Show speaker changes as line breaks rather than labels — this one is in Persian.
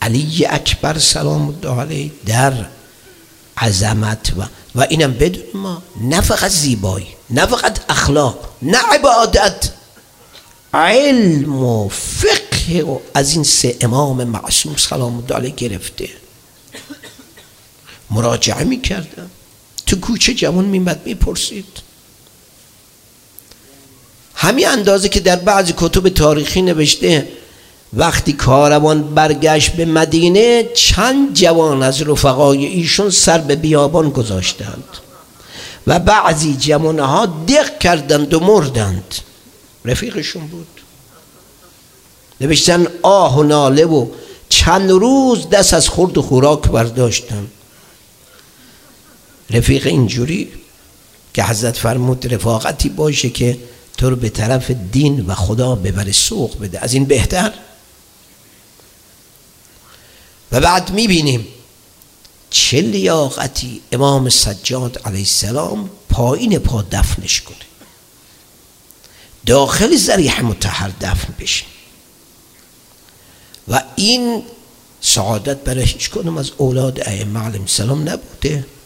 علی اکبر سلام الله علیه در عظمت و اینم بدون ما، نه فقط زیبایی، نه فقط اخلاق، نه عبادت، علم و فقه و از این سه امام معصوم سلام الله علیه گرفته. مراجعه میکردم، تو کوچه جوان میمد میپرسید. همین اندازه که در بعضی کتب تاریخی نوشته وقتی کاروان برگشت به مدینه چند جوان از رفقای ایشون سر به بیابان گذاشتند و بعضی جوانها دق کردند و مردند. رفیقشون بود. نوشتن آه و ناله و چند روز دست از خورد و خوراک برداشتن. رفیق اینجوری که حضرت فرمود رفاقتی باشه که تو رو به طرف دین و خدا ببره، سوق بده، از این بهتر. و بعد میبینیم چه لیاقتی امام سجاد علیه السلام پایین پا دفنش کنه، داخل ضریح مطهر دفن بشه. و این سعادت برای هیچ کدوم از اولاد ائمه علیهم السلام نبوده.